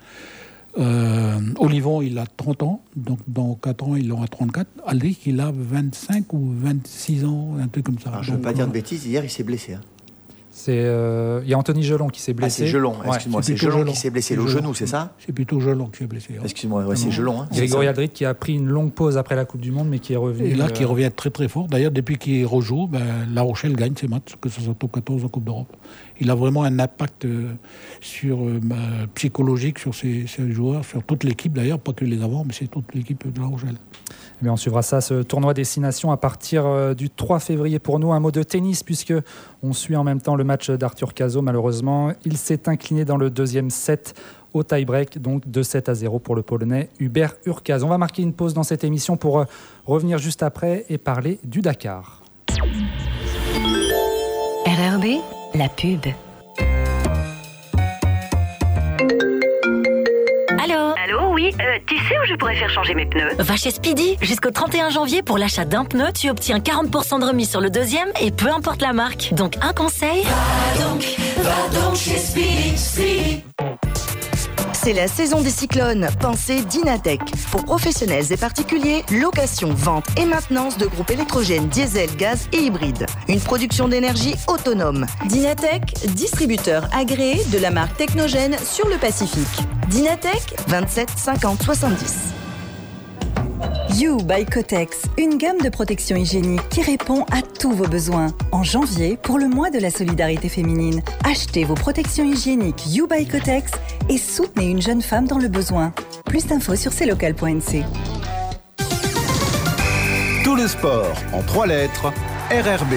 Speaker 4: Euh, Olivon, il a trente ans, donc dans quatre ans, il aura trente-quatre. Aldrit, il a vingt-cinq ou vingt-six ans, un truc comme ça.
Speaker 3: Alors, je ne veux pas dire de bêtises, hier, il s'est blessé. Hein.
Speaker 2: C'est, euh, il y a Anthony Gelon qui s'est blessé.
Speaker 3: Ah, c'est Gelon, excuse-moi, ouais, c'est, c'est Gelon qui s'est blessé, le genou, c'est ça ?
Speaker 4: C'est plutôt Gelon qui s'est blessé. Ouais.
Speaker 3: Excuse-moi, ouais, c'est Gelon. Hein,
Speaker 2: Grégory Aldrit qui a pris une longue pause après la Coupe du Monde, mais qui est revenu.
Speaker 4: Et là, euh... qui revient très très fort. D'ailleurs, depuis qu'il rejoue, ben, La Rochelle gagne ses matchs, que ce soit top quatorze en Coupe d'Europe. Il a vraiment un impact euh, sur, euh, bah, psychologique sur ses, ses joueurs, sur toute l'équipe d'ailleurs, pas que les avants, mais c'est toute l'équipe de La Rochelle.
Speaker 2: Eh bien, on suivra ça, ce tournoi Destination, à partir euh, du trois février pour nous. Un mot de tennis, puisque on suit en même temps le match d'Arthur Cazot, malheureusement. Il s'est incliné dans le deuxième set au tie-break, donc deux sept à zéro pour le Polonais Hubert Hurkacz. On va marquer une pause dans cette émission pour euh, revenir juste après et parler du Dakar.
Speaker 6: R R B, la pub. Allô ?
Speaker 7: Allô, oui, euh, tu sais où je pourrais faire changer mes pneus ?
Speaker 6: Va chez Speedy. Jusqu'au trente et un janvier, pour l'achat d'un pneu, tu obtiens quarante pour cent de remise sur le deuxième et peu importe la marque. Donc un conseil,
Speaker 8: va donc, va donc chez Speedy, Speedy.
Speaker 9: C'est la saison des cyclones. Pensez Dynatech. Pour professionnels et particuliers, location, vente et maintenance de groupes électrogènes, diesel, gaz et hybrides. Une production d'énergie autonome. Dynatech, distributeur agréé de la marque Technogène sur le Pacifique. Dynatech, vingt-sept cinquante soixante-dix.
Speaker 10: You by Kotex, une gamme de protection hygiénique qui répond à tous vos besoins. En janvier, pour le mois de la solidarité féminine, achetez vos protections hygiéniques You by Kotex et soutenez une jeune femme dans le besoin. Plus d'infos sur c local point n c.
Speaker 11: le sport, en trois lettres, R R B.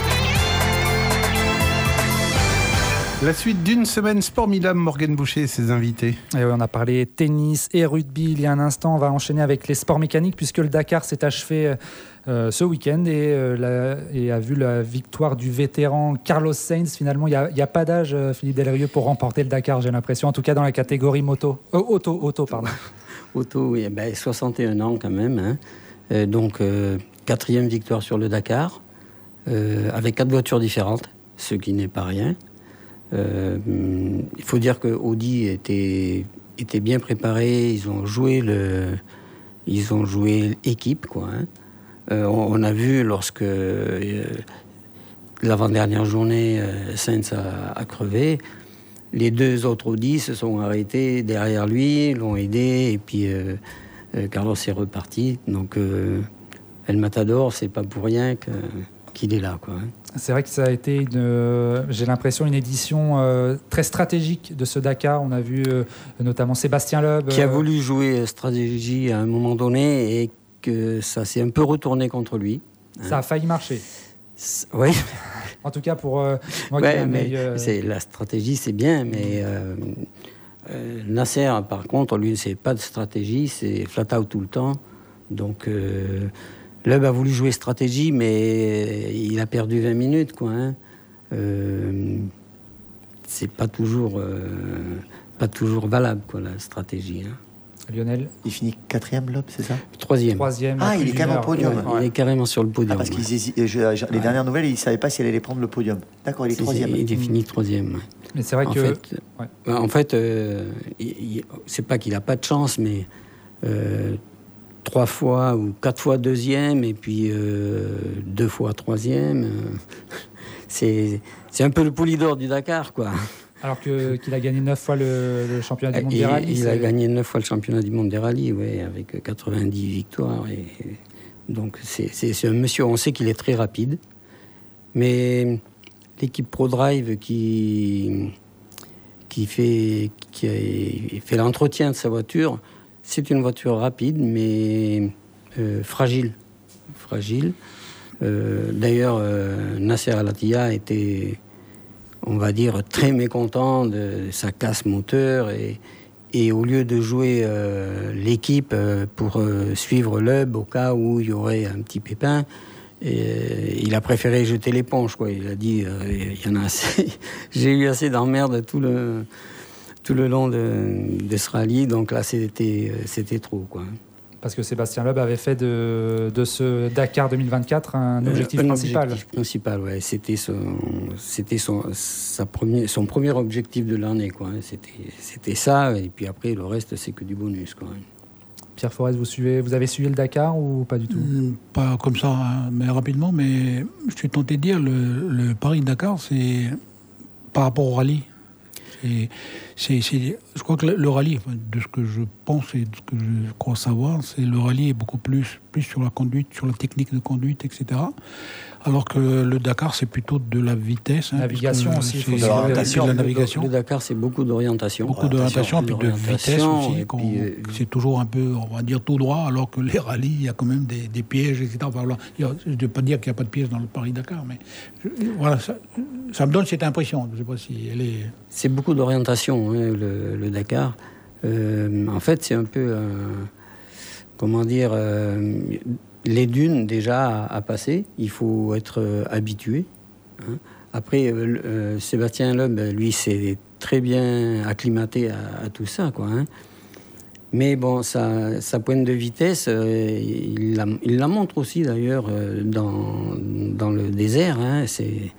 Speaker 12: La suite d'une semaine Sport Milam, Morgane Boucher et ses invités.
Speaker 2: Et oui, on a parlé tennis et rugby il y a un instant. On va enchaîner avec les sports mécaniques puisque le Dakar s'est achevé euh, ce week-end et, euh, la, et a vu la victoire du vétéran Carlos Sainz. Finalement, il n'y a, a pas d'âge, euh, Philippe Delrieux, pour remporter le Dakar, j'ai l'impression. En tout cas, dans la catégorie moto. Euh, auto, auto, pardon.
Speaker 5: Auto, oui. Ben, soixante et un ans quand même. Hein. Euh, donc, euh, quatrième victoire sur le Dakar, euh, avec quatre voitures différentes, ce qui n'est pas rien. Euh, il faut dire que Audi était, était bien préparé. Ils ont joué le, ils ont joué équipe, quoi. Hein. Euh, on, on a vu lorsque euh, l'avant-dernière journée, euh, Sainz a, a crevé. Les deux autres Audi se sont arrêtés derrière lui, l'ont aidé, et puis euh, euh, Carlos est reparti. Donc euh, El Matador, c'est pas pour rien que, qu'il est là, quoi. Hein.
Speaker 2: C'est vrai que ça a été, une, j'ai l'impression, une édition euh, très stratégique de ce Dakar. On a vu euh, notamment Sébastien Loeb.
Speaker 5: Qui a
Speaker 2: euh...
Speaker 5: voulu jouer stratégie à un moment donné et que ça s'est un peu retourné contre lui.
Speaker 2: Ça hein. a failli marcher.
Speaker 5: Oui.
Speaker 2: En tout cas, pour euh, moi
Speaker 5: ouais,
Speaker 2: qui ai un
Speaker 5: mais
Speaker 2: œil, euh...
Speaker 5: c'est, la stratégie, c'est bien, mais euh, euh, Nasser, par contre, lui, c'est pas de stratégie, c'est flat out tout le temps. Donc... Euh, Loeb a voulu jouer stratégie, mais il a perdu vingt minutes, quoi. Hein. Euh, c'est pas toujours, euh, pas toujours valable, quoi, la stratégie. Hein.
Speaker 2: Lionel,
Speaker 3: il finit quatrième, Loeb, c'est ça ?
Speaker 5: Troisième.
Speaker 2: Troisième.
Speaker 3: Ah, il est quand même au podium.
Speaker 5: Ouais, ouais. Il est carrément sur le podium.
Speaker 3: Ah, parce
Speaker 5: ouais.
Speaker 3: qu'ils hésitent, je, je, les ouais. dernières nouvelles, il ne savait pas s'il allait prendre le podium. D'accord, il est
Speaker 5: c'est,
Speaker 3: troisième.
Speaker 5: Il est fini troisième. Ouais.
Speaker 2: Mais c'est vrai
Speaker 5: en
Speaker 2: que...
Speaker 5: Fait,
Speaker 2: ouais.
Speaker 5: En fait, euh, il, il, c'est pas qu'il n'a pas de chance, mais... Euh, trois fois ou quatre fois deuxième et puis euh, deux fois troisième. Euh, c'est, c'est un peu le Poulidor du Dakar, quoi.
Speaker 2: Alors que, qu'il a gagné neuf fois le, le championnat du monde
Speaker 5: et,
Speaker 2: des rallyes.
Speaker 5: Il
Speaker 2: c'est...
Speaker 5: a gagné neuf fois le championnat du monde des rallyes, ouais, avec quatre-vingt-dix victoires. Et, et donc c'est, c'est, c'est un monsieur, on sait qu'il est très rapide. Mais l'équipe ProDrive qui, qui, fait, qui a fait l'entretien de sa voiture... C'est une voiture rapide, mais euh, fragile. Fragile. Euh, d'ailleurs, euh, Nasser Al-Attiyah était, on va dire, très mécontent de sa casse moteur. Et, et au lieu de jouer euh, l'équipe euh, pour euh, suivre Loeb au cas où il y aurait un petit pépin, et, il a préféré jeter l'éponge, quoi. Il a dit, euh, il y en a assez. J'ai eu assez d'emmerdes tout le... tout le long de, de ce rallye, donc là c'était, c'était trop, quoi.
Speaker 2: Parce que Sébastien Loeb avait fait de, de ce Dakar deux mille vingt-quatre un objectif
Speaker 5: euh, un
Speaker 2: principal.
Speaker 5: Objectif principal, ouais. C'était, son, c'était son, sa premier, son premier objectif de l'année, quoi. C'était, c'était ça, et puis après le reste c'est que du bonus, quoi.
Speaker 2: Pierre Forest, vous, suivez, vous avez suivi le Dakar ou pas du tout ?
Speaker 4: mmh, Pas comme ça, hein, mais rapidement, mais je suis tenté de dire, le, le Paris-Dakar, c'est par rapport au rallye. Et c'est, c'est, je crois que le rallye, de ce que je pense et de ce que je crois savoir, c'est le rallye est beaucoup plus, plus sur la conduite, sur la technique de conduite, et cetera. Alors que le Dakar, c'est plutôt de la vitesse. Hein,
Speaker 2: navigation aussi.
Speaker 4: C'est, c'est, c'est de la navigation.
Speaker 5: Le Dakar, c'est beaucoup d'orientation.
Speaker 4: Beaucoup d'orientation, puis de vitesse aussi. Puis, euh, c'est toujours un peu, on va dire, tout droit, alors que les rallyes, il y a quand même des, des pièges, et cetera. Enfin, voilà. Je ne veux pas dire qu'il n'y a pas de pièges dans le Paris-Dakar, mais je, voilà, ça, ça me donne cette impression. Je ne sais pas si elle est...
Speaker 5: C'est beaucoup d'orientation, hein, le, le Dakar. Euh, en fait, c'est un peu... Euh, comment dire... Euh, les dunes, déjà, à, à passer, il faut être euh, habitué. Hein. Après, euh, euh, Sébastien Loeb, lui, s'est très bien acclimaté à, à tout ça, quoi. Hein. Mais bon, sa, sa pointe de vitesse, euh, il, la, il la montre aussi, d'ailleurs, euh, dans, dans le désert. Hein. C'est,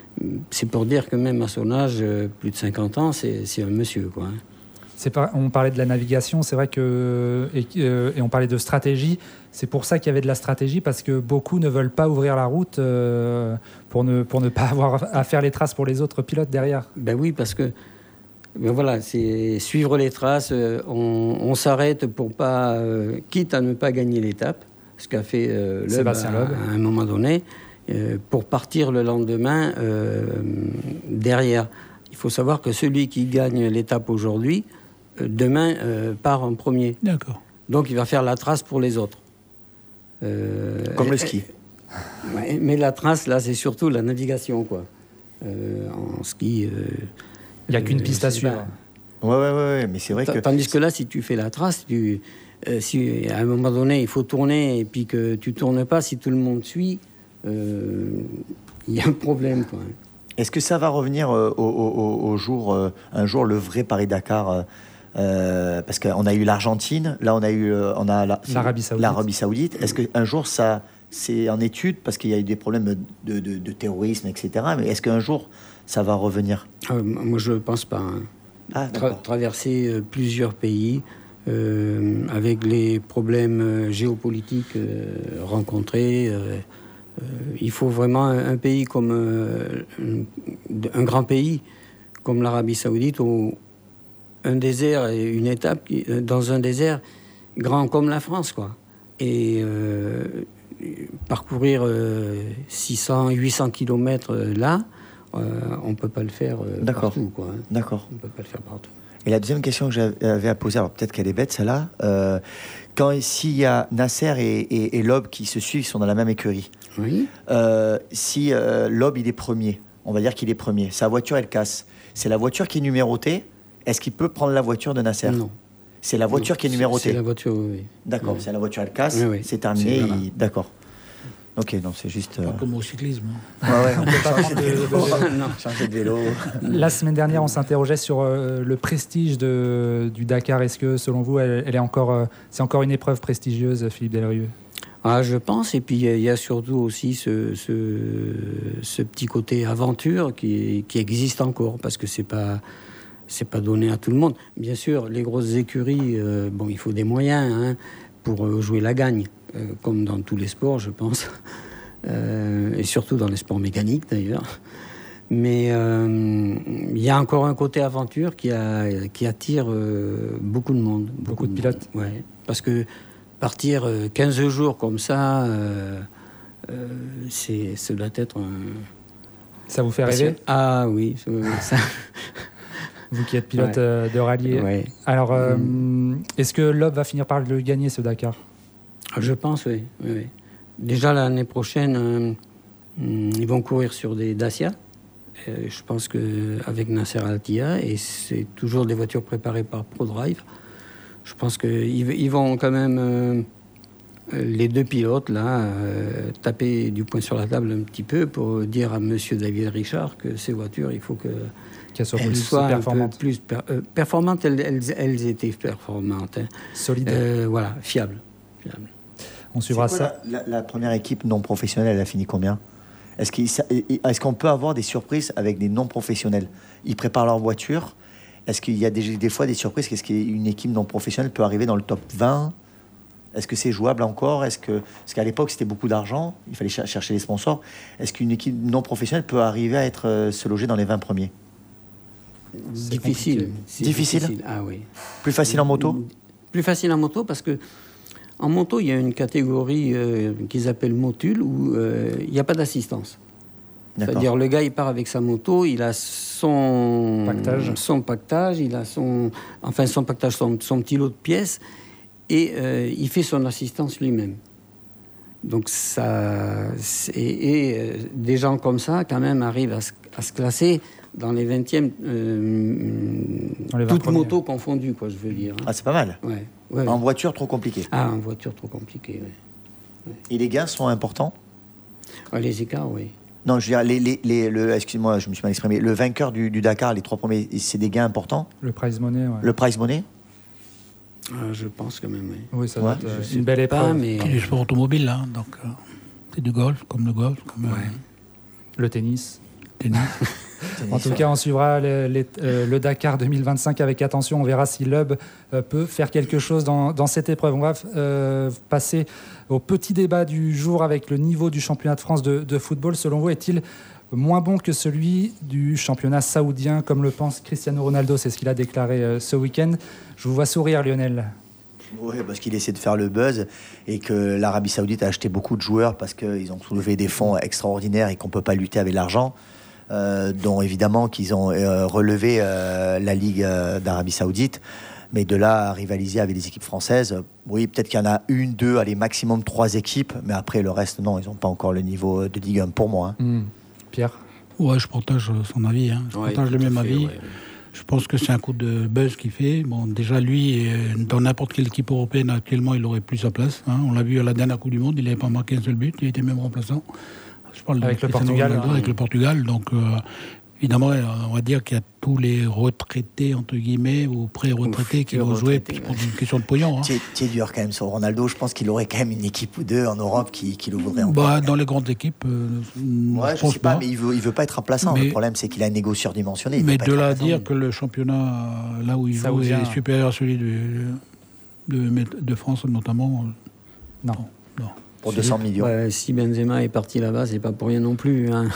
Speaker 5: c'est pour dire que même à son âge, euh, plus de cinquante ans, c'est, c'est un monsieur, quoi. Hein.
Speaker 2: C'est pas, on parlait de la navigation, c'est vrai que et, euh, et on parlait de stratégie. C'est pour ça qu'il y avait de la stratégie, parce que beaucoup ne veulent pas ouvrir la route euh, pour ne pour ne pas avoir à faire les traces pour les autres pilotes derrière.
Speaker 5: Ben oui, parce que ben voilà, c'est suivre les traces. Euh, on, on s'arrête pour pas, euh, quitte à ne pas gagner l'étape, ce qu'a fait euh, Loeb
Speaker 2: Sébastien Loeb
Speaker 5: à, à un moment donné, euh, pour partir le lendemain euh, derrière. Il faut savoir que celui qui gagne l'étape aujourd'hui, demain, euh, part en premier.
Speaker 4: D'accord.
Speaker 5: Donc, il va faire la trace pour les autres. Euh,
Speaker 3: Comme le ski.
Speaker 5: Ouais, mais la trace, là, c'est surtout la navigation, quoi. Euh, en ski... Euh,
Speaker 2: il n'y a euh, qu'une piste à suivre.
Speaker 3: Oui, ouais, ouais, ouais, mais c'est vrai que...
Speaker 5: Tandis que là, si tu fais la trace, tu, euh, si à un moment donné, il faut tourner, et puis que tu ne tournes pas, si tout le monde suit, il euh, y a un problème, quoi.
Speaker 3: Est-ce que ça va revenir euh, au, au, au jour, euh, un jour, le vrai Paris-Dakar euh, euh, parce qu'on a eu l'Argentine, là, on a eu euh, on a la,
Speaker 2: l'Arabie Saoudite.
Speaker 3: L'Arabie Saoudite. Est-ce qu'un jour, ça... C'est en étude parce qu'il y a eu des problèmes de, de, de terrorisme, et cetera. Mais est-ce qu'un jour, ça va revenir ?
Speaker 5: euh, Moi, je ne pense pas. Hein.
Speaker 3: Ah,
Speaker 5: Tra- traverser euh, plusieurs pays euh, avec les problèmes euh, géopolitiques euh, rencontrés, euh, euh, il faut vraiment un, un pays comme euh, un, un grand pays comme l'Arabie Saoudite, où un désert et une étape qui, dans un désert grand comme la France, quoi. Et euh, parcourir euh, six cents, huit cents kilomètres euh, là, euh, on ne peut pas le faire euh, partout, quoi. Hein.
Speaker 3: D'accord.
Speaker 5: On ne peut pas le faire partout.
Speaker 3: Et la deuxième question que j'avais à poser, alors peut-être qu'elle est bête celle-là, euh, quand s'il y a Nasser et, et, et Loeb qui se suivent, ils sont dans la même écurie.
Speaker 5: Oui.
Speaker 3: Euh, si euh, Loeb il est premier, on va dire qu'il est premier, sa voiture elle casse, c'est la voiture qui est numérotée. Est-ce qu'il peut prendre la voiture de Nasser ?
Speaker 5: Non.
Speaker 3: C'est la voiture
Speaker 5: non,
Speaker 3: qui est numérotée.
Speaker 5: C'est la voiture, oui.
Speaker 3: D'accord,
Speaker 5: oui.
Speaker 3: c'est la voiture elle casse,
Speaker 5: oui, oui.
Speaker 3: c'est terminé.
Speaker 5: C'est, voilà.
Speaker 3: il... D'accord. Ok, non, c'est juste. Euh...
Speaker 4: Pas comme au cyclisme.
Speaker 3: Ouais, ouais, on peut pas
Speaker 2: changer de vélo.
Speaker 3: Non, changer de vélo.
Speaker 2: La semaine dernière, on s'interrogeait sur euh, le prestige de, du Dakar. Est-ce que, selon vous, elle, elle est encore, euh, c'est encore une épreuve prestigieuse, Philippe Delrieux ?
Speaker 5: Ah, je pense. Et puis, il y a surtout aussi ce, ce, ce petit côté aventure qui, qui existe encore, parce que c'est pas. C'est pas donné à tout le monde. Bien sûr, les grosses écuries, euh, bon, il faut des moyens hein, pour euh, jouer la gagne, euh, comme dans tous les sports, je pense, euh, et surtout dans les sports mécaniques d'ailleurs. Mais euh, il y a encore un côté aventure qui, a, qui attire euh, beaucoup de monde.
Speaker 2: Beaucoup,
Speaker 5: beaucoup
Speaker 2: de,
Speaker 5: de
Speaker 2: pilotes.
Speaker 5: Monde. Ouais, parce que partir euh, quinze jours comme ça, euh, euh, c'est, ça doit être un...
Speaker 2: Ça vous fait rêver ?
Speaker 5: Ah oui, ça...
Speaker 2: Vous qui êtes pilote
Speaker 5: ouais.
Speaker 2: de rallye.
Speaker 5: Ouais.
Speaker 2: Alors, euh, mmh. est-ce que Loeb va finir par le gagner, ce Dakar ?
Speaker 5: Je pense, oui. oui, oui. Déjà, l'année prochaine, euh, ils vont courir sur des Dacia. Euh, je pense qu'avec Nasser Al-Attiyah, et c'est toujours des voitures préparées par ProDrive. Je pense qu'ils ils vont quand même, euh, les deux pilotes, là, euh, taper du poing sur la table un petit peu pour dire à monsieur David Richard que ces voitures, il faut que...
Speaker 2: qu'elles soient
Speaker 5: elles
Speaker 2: plus
Speaker 5: soient
Speaker 2: performantes.
Speaker 5: Plus per, euh, performantes, elles, elles, elles étaient performantes. Hein.
Speaker 2: Solides.
Speaker 5: Euh, voilà, fiables. Fiables.
Speaker 2: On suivra
Speaker 3: quoi,
Speaker 2: ça.
Speaker 3: La, la, la première équipe non professionnelle, elle a fini combien ? Est-ce, qu'il, est-ce qu'on peut avoir des surprises avec des non professionnels ? Ils préparent leur voiture. Est-ce qu'il y a des, des fois des surprises ? Est-ce qu'une équipe non professionnelle peut arriver dans le top vingt ? Est-ce que c'est jouable encore ? Est-ce que, parce qu'à l'époque, c'était beaucoup d'argent. Il fallait ch- chercher les sponsors. Est-ce qu'une équipe non professionnelle peut arriver à être, euh, se loger dans les vingt premiers ?
Speaker 5: C'est difficile.
Speaker 3: C'est difficile.
Speaker 5: difficile. Ah oui.
Speaker 3: Plus facile en moto ?
Speaker 5: Plus facile en moto parce que en moto, il y a une catégorie euh, qu'ils appellent motule où euh, il n'y a pas d'assistance. D'accord. C'est-à-dire le gars, il part avec sa moto, il a son
Speaker 2: pactage,
Speaker 5: son pactage il a son, enfin son pactage, son, son petit lot de pièces, et euh, il fait son assistance lui-même. Donc ça, et, et euh, des gens comme ça, quand même, arrivent à se, à se classer dans les vingtièmes, euh, toutes motos confondues, quoi, je veux dire. Hein.
Speaker 3: Ah, c'est pas mal.
Speaker 5: Ouais, ouais,
Speaker 3: en
Speaker 5: ouais.
Speaker 3: voiture, trop compliqué.
Speaker 5: Ah, en voiture, trop compliqué, oui. Ouais.
Speaker 3: Et les gains sont importants ?
Speaker 5: Ah, les écarts, oui.
Speaker 3: Non, je veux dire, les, les, les, le, excuse-moi, je me suis mal exprimé. Le vainqueur du, du Dakar, les trois premiers, c'est des gains importants ?
Speaker 2: Le prize money, ouais.
Speaker 3: Le prize money ?
Speaker 5: Ah, je pense quand même, oui.
Speaker 2: Oui, ça doit
Speaker 3: ouais.
Speaker 2: être euh, une belle épreuve.
Speaker 5: Pas, mais...
Speaker 4: C'est du sport automobile, là. Donc, euh, c'est du golf, comme le golf. Comme,
Speaker 2: ouais.
Speaker 4: euh,
Speaker 2: le tennis.
Speaker 4: Tennis.
Speaker 2: En tout cas, on suivra les, les, euh, le Dakar deux mille vingt-cinq avec attention. On verra si Loeb euh, peut faire quelque chose dans, dans cette épreuve. On va euh, passer au petit débat du jour avec le niveau du championnat de France de, de football. Selon vous, est-il moins bon que celui du championnat saoudien, comme le pense Cristiano Ronaldo ? C'est ce qu'il a déclaré euh, ce week-end. Je vous vois sourire, Lionel.
Speaker 3: Oui, parce qu'il essaie de faire le buzz et que l'Arabie Saoudite a acheté beaucoup de joueurs parce qu'ils ont soulevé des fonds extraordinaires et qu'on ne peut pas lutter avec l'argent. Euh, dont évidemment qu'ils ont euh, relevé euh, la Ligue euh, d'Arabie Saoudite. Mais de là à rivaliser avec des équipes françaises, oui, peut-être qu'il y en a une, deux, allez, maximum trois équipes, mais après le reste, non, ils n'ont pas encore le niveau de Ligue un pour moi. Hein.
Speaker 2: Mmh. Pierre ?
Speaker 4: Ouais, je partage son avis. Hein. Je
Speaker 5: ouais,
Speaker 4: partage le même
Speaker 5: fait,
Speaker 4: avis.
Speaker 5: Ouais, ouais.
Speaker 4: Je pense que c'est un coup de buzz qu'il fait. Bon, déjà, lui, dans n'importe quelle équipe européenne actuellement, il aurait plus sa place. Hein. On l'a vu à la dernière Coupe du Monde, il n'avait pas marqué un seul but, il était même remplaçant. Je parle
Speaker 2: avec
Speaker 4: de
Speaker 2: le Portugal.
Speaker 4: Ronaldo,
Speaker 2: Hein.
Speaker 4: Avec le Portugal. Donc, euh, évidemment, on va dire qu'il y a tous les retraités, entre guillemets, ou pré-retraités qui vont jouer pour une question de pognon. Hein.
Speaker 3: C'est, c'est dur quand même sur Ronaldo. Je pense qu'il aurait quand même une équipe ou deux en Europe qui, qui le voudraient encore.
Speaker 4: Bah, dans les grandes équipes, euh,
Speaker 3: ouais, je, je sais pas, pas, mais il veut, il veut pas être remplaçant. Mais, le problème, c'est qu'il a un égo surdimensionné.
Speaker 4: Mais de là à dire que le championnat, là où il joue, est supérieur à celui de, de, de France, notamment.
Speaker 2: Non.
Speaker 3: non. non. Pour deux cents millions.
Speaker 5: Ouais, si Benzema est parti là-bas, c'est pas pour rien non plus. Hein.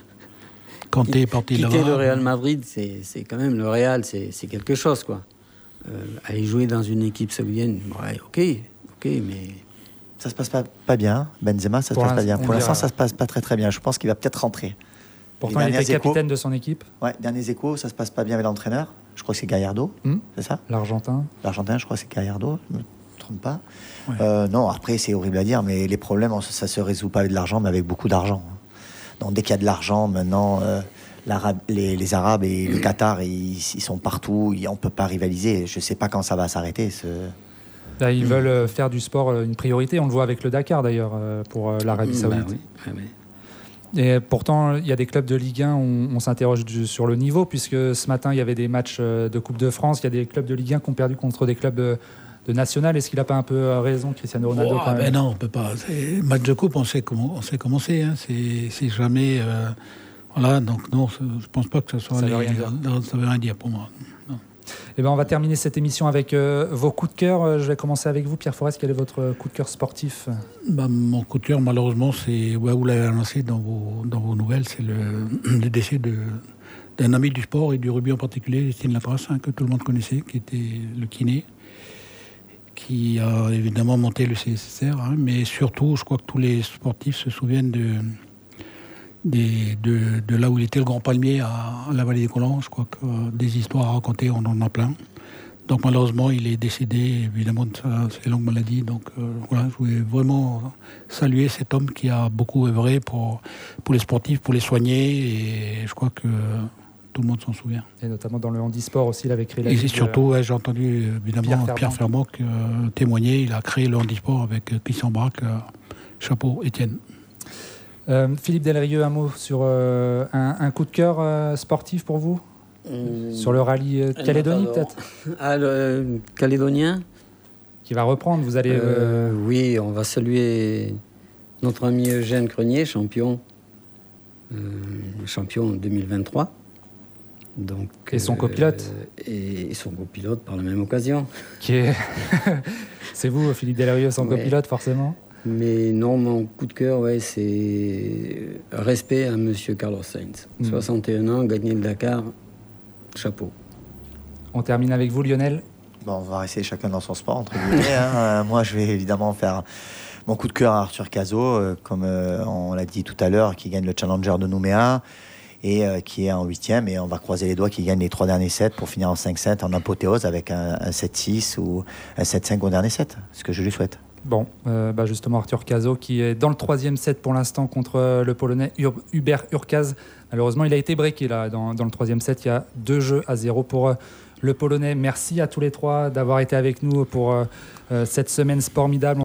Speaker 4: Quand tu es parti là-bas.
Speaker 5: Quitter le Real Madrid, c'est, c'est quand même le Real, c'est, c'est quelque chose, quoi. Euh, aller jouer dans une équipe saoudienne, ouais, ok, ok, mais.
Speaker 3: Ça se passe pas, pas bien, Benzema, ça se passe pas bien. Pour l'instant, ça se passe pas très très bien. Je pense qu'il va peut-être rentrer.
Speaker 2: Pourtant, il était capitaine échos, de son équipe.
Speaker 3: Ouais, derniers échos, ça se passe pas bien avec l'entraîneur. Je crois que c'est Gallardo, mmh. c'est ça ?
Speaker 2: L'Argentin.
Speaker 3: L'Argentin, je crois que c'est Gallardo. Je me trompe pas. Ouais. Euh, non, après, c'est horrible à dire, mais les problèmes, ça se résout pas avec de l'argent, mais avec beaucoup d'argent. Donc, dès qu'il y a de l'argent, maintenant, euh, les, les Arabes et le Qatar, ils, ils sont partout. Ils, on peut pas rivaliser. Je sais pas quand ça va s'arrêter. Ce...
Speaker 2: Là, ils mmh. veulent faire du sport une priorité. On le voit avec le Dakar, d'ailleurs, pour l'Arabie mmh, Saoudite.
Speaker 5: Bah oui. Ouais, ouais.
Speaker 2: Et pourtant, il y a des clubs de Ligue un, on, on s'interroge du, sur le niveau, puisque ce matin, il y avait des matchs de Coupe de France. Il y a des clubs de Ligue un qui ont perdu contre des clubs de, de National. Est-ce qu'il n'a pas un peu raison, Cristiano Ronaldo,
Speaker 4: oh,
Speaker 2: quand même ?
Speaker 4: Ben non, on ne peut pas. C'est, match de coupe, on sait comment, on sait comment c'est. Hein. C'est, c'est jamais... Euh, voilà, donc non, je ne pense pas que ça soit...
Speaker 2: Ça ne
Speaker 4: veut,
Speaker 2: veut
Speaker 4: rien dire pour moi. Non.
Speaker 2: Eh ben, on va terminer cette émission avec euh, vos coups de cœur. Je vais commencer avec vous, Pierre Forest. Quel est votre coup de cœur sportif ?
Speaker 4: Ben, mon coup de cœur, malheureusement, c'est, ouais, vous l'avez annoncé dans vos, dans vos nouvelles, c'est le, le décès de, d'un ami du sport et du rugby en particulier, Étienne Latrace, hein, que tout le monde connaissait, qui était le kiné, qui a évidemment monté le C S S R, hein, mais surtout, je crois que tous les sportifs se souviennent de... Des, de, de là où il était le Grand Palmier à, à la Vallée des Colons. Je crois que euh, des histoires à raconter, on en a plein. Donc malheureusement, il est décédé évidemment de sa, ses longues maladies. Donc euh, voilà, je voulais vraiment saluer cet homme qui a beaucoup œuvré pour, pour les sportifs, pour les soigner. Et je crois que tout le monde s'en souvient.
Speaker 2: Et notamment dans le handisport aussi, il avait créé la
Speaker 4: Et
Speaker 2: Ligue,
Speaker 4: surtout, ouais, j'ai entendu évidemment Pierre Fermont euh, témoigner. Il a créé le handisport avec euh, Christian Braque. Euh, chapeau, Étienne.
Speaker 2: Euh, Philippe Delrieux, un mot sur euh, un, un coup de cœur euh, sportif pour vous mmh. Sur le rallye euh, Calédonie, peut-être
Speaker 5: Ah, le euh, Calédonien
Speaker 2: qui va reprendre, vous allez...
Speaker 5: Euh, euh... Oui, on va saluer notre ami Eugène Crenier, champion, euh, champion deux mille vingt-trois. Donc,
Speaker 2: et son copilote
Speaker 5: euh, et, et son copilote par la même occasion.
Speaker 2: Qui est... C'est vous, Philippe Delrieux, son ouais. copilote, forcément.
Speaker 5: Mais non, mon coup de cœur, ouais, c'est respect à M. Carlos Sainz. Mmh. soixante et un ans, gagner le Dakar, chapeau.
Speaker 2: On termine avec vous, Lionel.
Speaker 3: Bon, on va rester chacun dans son sport, entre guillemets. hein. Moi, je vais évidemment faire mon coup de cœur à Arthur Cazot, euh, comme euh, on l'a dit tout à l'heure, qui gagne le Challenger de Nouméa et euh, qui est en huitième. Et on va croiser les doigts qu'il gagne les trois derniers sets pour finir en cinq sept en apothéose avec un, un sept six ou un sept cinq au dernier set, ce que je lui souhaite.
Speaker 2: Bon, euh, bah justement Arthur Cazot qui est dans le troisième set pour l'instant contre le Polonais Hubert Hurkacz. Malheureusement, il a été breaké là dans, dans le troisième set. Il y a deux jeux à zéro pour euh, le Polonais. Merci à tous les trois d'avoir été avec nous pour euh, cette semaine Sportmidable.